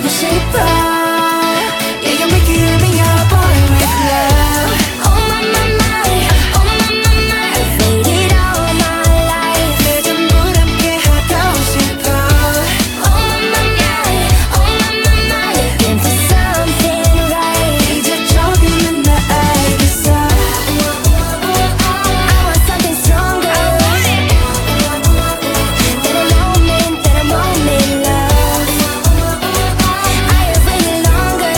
맞추고 싶어. Yeah, you make me your boy with love. Oh my my my, oh my my my. Made it all my life. 내 전부 함께 하고 싶어. Oh my my my, oh my my my. Into something right. 이제 조금은 나 알겠어. I want something stronger. That a moment love. I have waited longer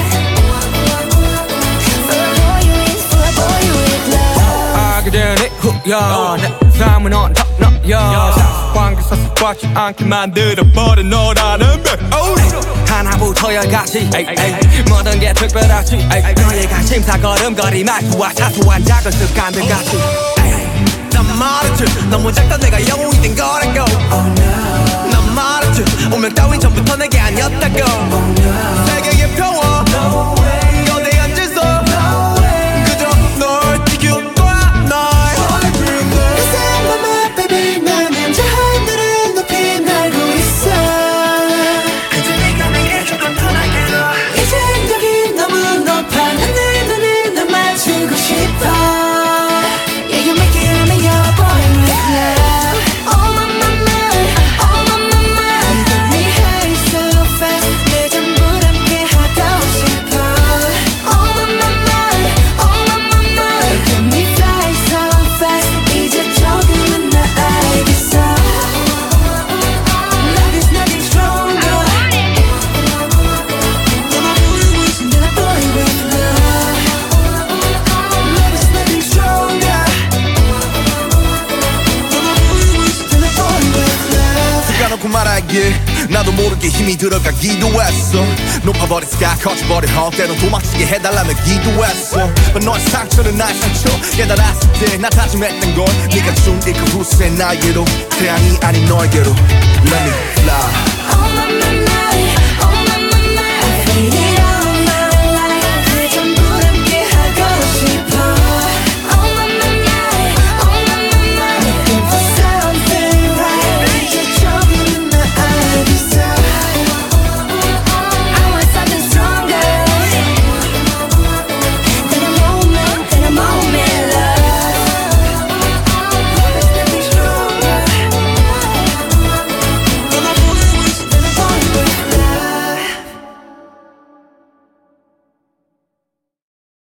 for a boy with love. 아 그대는 후야 내 삶은 언덕너야 관계 섭섭하지 않게 만들어버린 너라는 배 하나부터 열까지 모든 게 특별하지 너의 관심사 걸음걸이 말투와 사소한 작은 습관들 같이 난 말했지 너무 작다 내가 영웅이 된 거라고 난 말했지 운명 따윈 전부터 내게 아니었다고 세계의 평화 거대한 질서 그저 널 지켜둬 그 밤에 baby 난 혼자 하늘을 높이 날고 있어. 그저 네가 내게 조금 더 날개로 이젠 여기 너무 높아. 하늘에 날 맞추고 싶어. Yeah, you make it me your boy with love. Oh my my my, oh my my my. You get me high so fast. 내 전부 함께 하고 싶어. Oh my my my, oh my my my. You get me fly so fast. 이제 조금은 나 알겠어. Love is nothing stronger than a boy with love. Love is nothing stronger than a boy with love. 까놓고 말하길 나도 모르게 힘이 들어가기도 했어. 높아버린 sky 커져버린 헛 때론 도망치게 해달라며 기도했어. But 너의 상처는 나의 상처 깨달았을 때 나 다짐했던 건 네가 준 이 그 후세 나에게로 태양이 아닌 너에게로 Let me